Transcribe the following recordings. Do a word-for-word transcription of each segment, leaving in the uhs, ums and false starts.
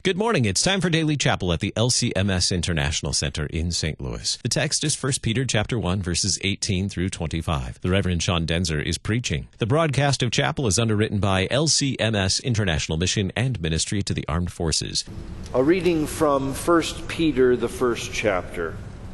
Good morning. It's time for Daily Chapel at the L C M S International Center in Saint Louis. The text is First Peter chapter one, verses eighteen through twenty-five. The Reverend Sean Denzer is preaching. The broadcast of chapel is underwritten by L C M S International Mission and Ministry to the Armed Forces. A reading from First Peter, the first chapter.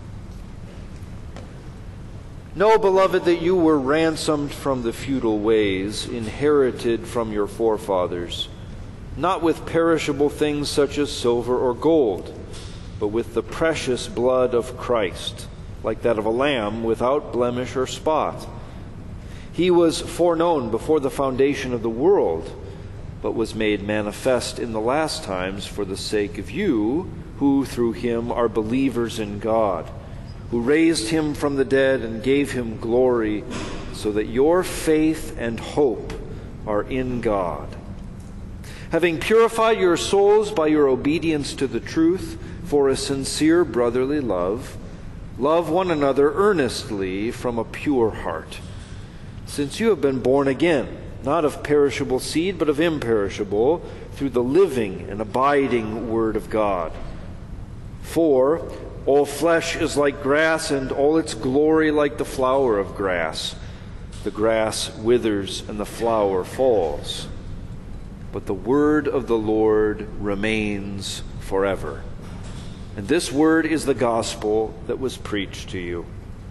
Know, beloved, that you were ransomed from the futile ways inherited from your forefathers, not with perishable things such as silver or gold, but with the precious blood of Christ, like that of a lamb without blemish or spot. He was foreknown before the foundation of the world, but was made manifest in the last times for the sake of you, who through him are believers in God, who raised him from the dead and gave him glory, so that your faith and hope are in God. Having purified your souls by your obedience to the truth for a sincere brotherly love, love one another earnestly from a pure heart, since you have been born again, not of perishable seed, but of imperishable, through the living and abiding Word of God. For all flesh is like grass, and all its glory like the flower of grass. The grass withers and the flower falls, but the word of the Lord remains forever. And this word is the gospel that was preached to you.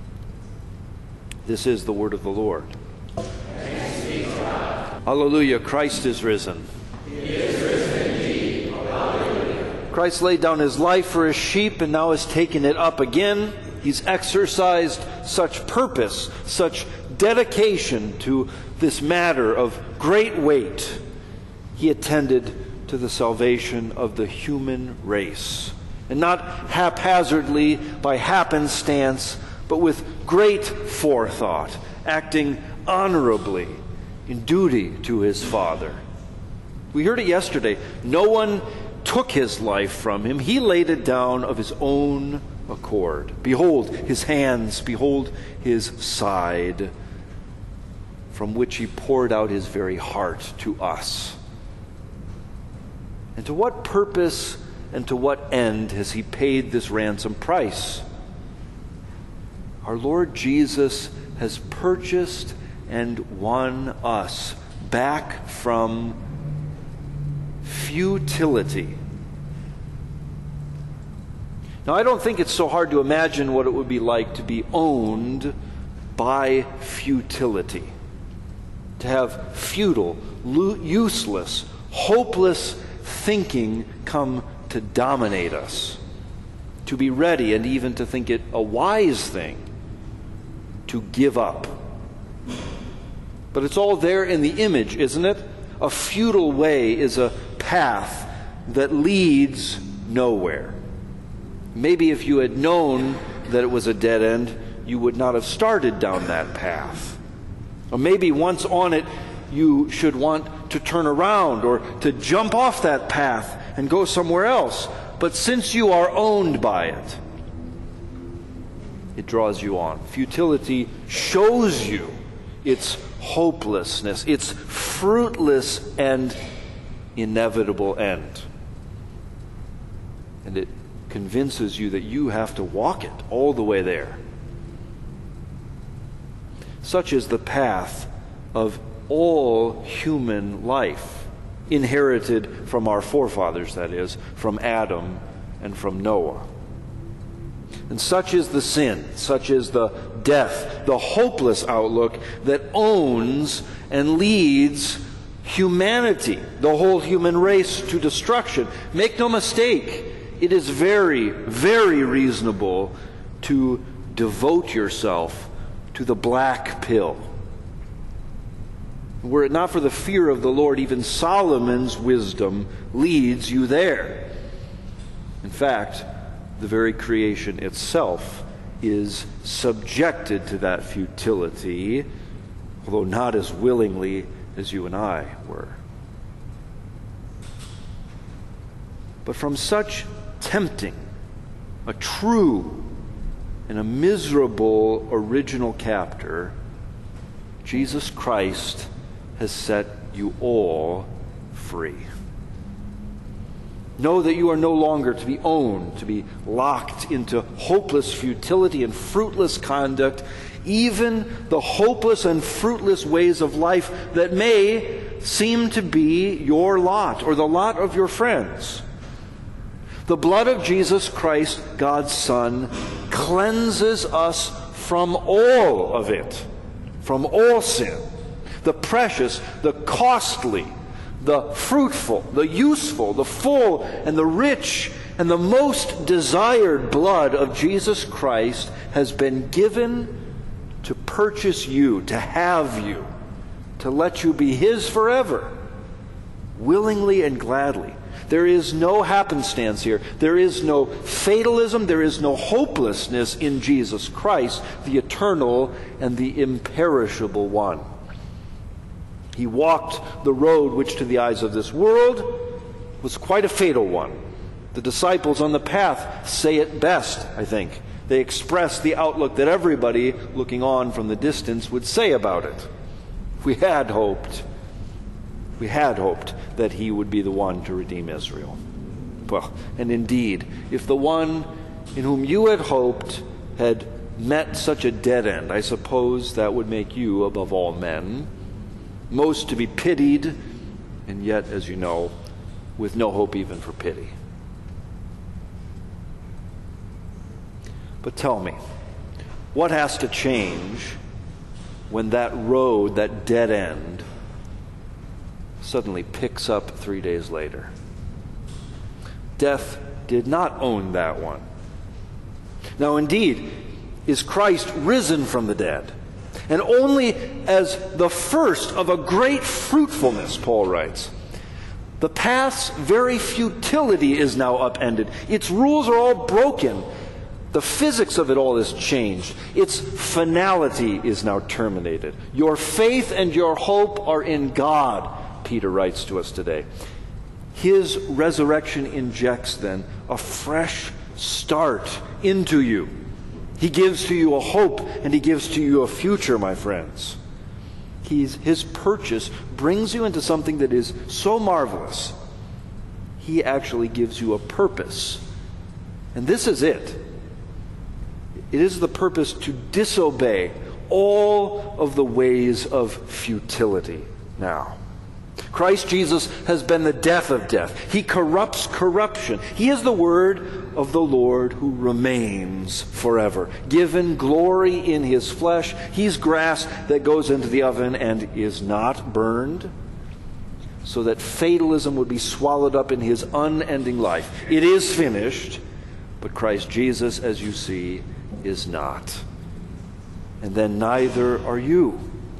This is the word of the Lord. Thanks be to God. Hallelujah, Christ is risen. He is risen indeed. Hallelujah. Christ laid down his life for his sheep and now has taken it up again. He's exercised such purpose, such dedication to this matter of great weight. He attended to the salvation of the human race, and not haphazardly by happenstance, but with great forethought, acting honorably in duty to his Father. We heard it yesterday. No one took his life from him. He laid it down of his own accord. Behold his hands, behold his side, from which he poured out his very heart to us. And to what purpose and to what end has he paid this ransom price? Our Lord Jesus has purchased and won us back from futility. Now, I don't think it's so hard to imagine what it would be like to be owned by futility. To have futile, useless, hopeless thinking come to dominate us, to be ready and even to think it a wise thing to give up. But it's all there in the image, isn't it? A futile way is a path that leads nowhere. Maybe if you had known that it was a dead end, you would not have started down that path. Or maybe once on it, you should want to turn around or to jump off that path and go somewhere else. But since you are owned by it, it draws you on. Futility shows you its hopelessness, its fruitless and inevitable end. And it convinces you that you have to walk it all the way there. Such is the path of all human life, inherited from our forefathers, that is, from Adam and from Noah. And such is the sin, such is the death, the hopeless outlook that owns and leads humanity, the whole human race, to destruction. Make no mistake, it is very, very reasonable to devote yourself to the black pill. Were it not for the fear of the Lord, even Solomon's wisdom leads you there. In fact, the very creation itself is subjected to that futility, although not as willingly as you and I were. But from such tempting, a true and a miserable original captor, Jesus Christ has set you all free. Know that you are no longer to be owned, to be locked into hopeless futility and fruitless conduct, even the hopeless and fruitless ways of life that may seem to be your lot or the lot of your friends. The blood of Jesus Christ, God's Son, cleanses us from all of it, from all sin. The precious, the costly, the fruitful, the useful, the full, and the rich, and the most desired blood of Jesus Christ has been given to purchase you, to have you, to let you be His forever, willingly and gladly. There is no happenstance here. There is no fatalism. There is no hopelessness in Jesus Christ, the eternal and the imperishable one. He walked the road which to the eyes of this world was quite a fatal one. The disciples on the path say it best, I think. They express the outlook that everybody looking on from the distance would say about it. We had hoped. We had hoped that He would be the one to redeem Israel. Well, and indeed, if the one in whom you had hoped had met such a dead end, I suppose that would make you, above all men, most to be pitied, and yet, as you know, with no hope even for pity. But tell me, what has to change when that road, that dead end, suddenly picks up three days later? Death did not own that one. Now, indeed, is Christ risen from the dead, and only as the first of a great fruitfulness, Paul writes. The path's very futility is now upended. Its rules are all broken. The physics of it all is changed. Its finality is now terminated. Your faith and your hope are in God, Peter writes to us today. His resurrection injects then a fresh start into you. He gives to you a hope, and He gives to you a future, my friends. He's, his purchase brings you into something that is so marvelous. He actually gives you a purpose. And this is it. It is the purpose to disobey all of the ways of futility now. Christ Jesus has been the death of death. He corrupts corruption. He is the word of the Lord who remains forever. Given glory in His flesh, He's grass that goes into the oven and is not burned, so that fatalism would be swallowed up in His unending life. It is finished, but Christ Jesus, as you see, is not. And then neither are you.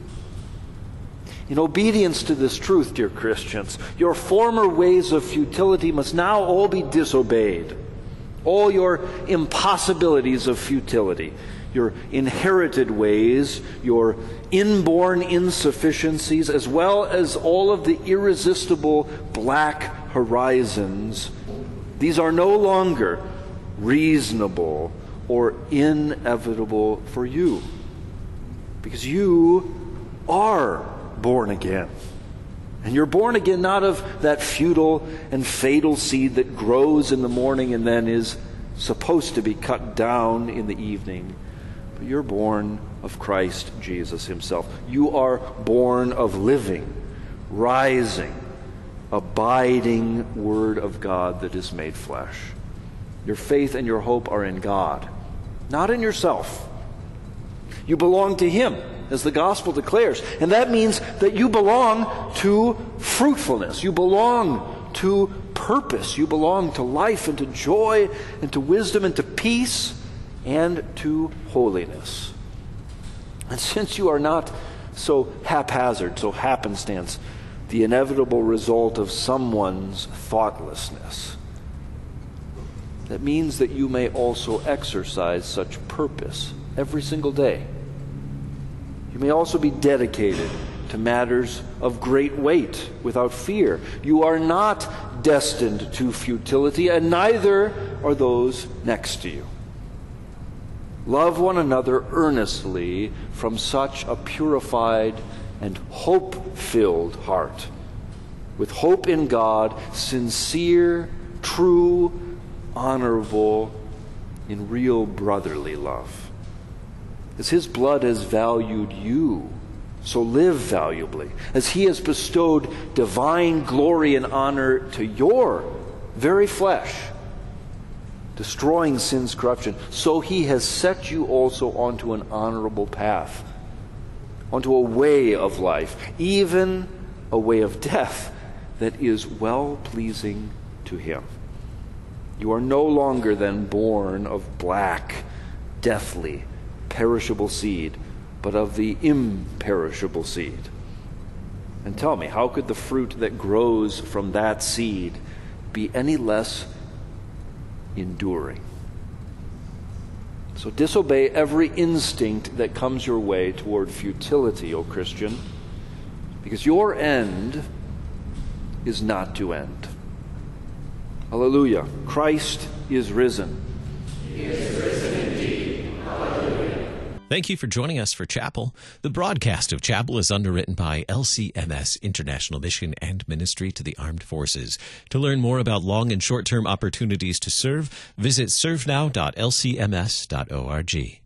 In obedience to this truth, dear Christians, your former ways of futility must now all be disobeyed. All your impossibilities of futility, your inherited ways, your inborn insufficiencies, as well as all of the irresistible black horizons, these are no longer reasonable or inevitable for you, because you are born again. And you're born again not of that futile and fatal seed that grows in the morning and then is supposed to be cut down in the evening, but you're born of Christ Jesus Himself. You are born of living, rising, abiding Word of God that is made flesh. Your faith and your hope are in God, not in yourself. You belong to Him, as the gospel declares. And that means that you belong to fruitfulness. You belong to purpose. You belong to life and to joy and to wisdom and to peace and to holiness. And since you are not so haphazard, so happenstance, the inevitable result of someone's thoughtlessness, that means that you may also exercise such purpose every single day. You may also be dedicated to matters of great weight without fear. You are not destined to futility, and neither are those next to you. Love one another earnestly from such a purified and hope-filled heart, with hope in God, sincere true, honorable, in real brotherly love. As his blood has valued you, so live valuably. As he has bestowed divine glory and honor to your very flesh, destroying sin's corruption, so he has set you also onto an honorable path, onto a way of life, even a way of death that is well-pleasing to him. You are no longer then born of black, deathly, perishable seed, but of the imperishable seed. And tell me, how could the fruit that grows from that seed be any less enduring? So disobey every instinct that comes your way toward futility, O Christian, because your end is not to end. Hallelujah. Christ is risen. He is risen indeed. Hallelujah. Thank you for joining us for Chapel. The broadcast of Chapel is underwritten by L C M S, International Mission and Ministry to the Armed Forces. To learn more about long and short-term opportunities to serve, visit serve now dot l c m s dot org.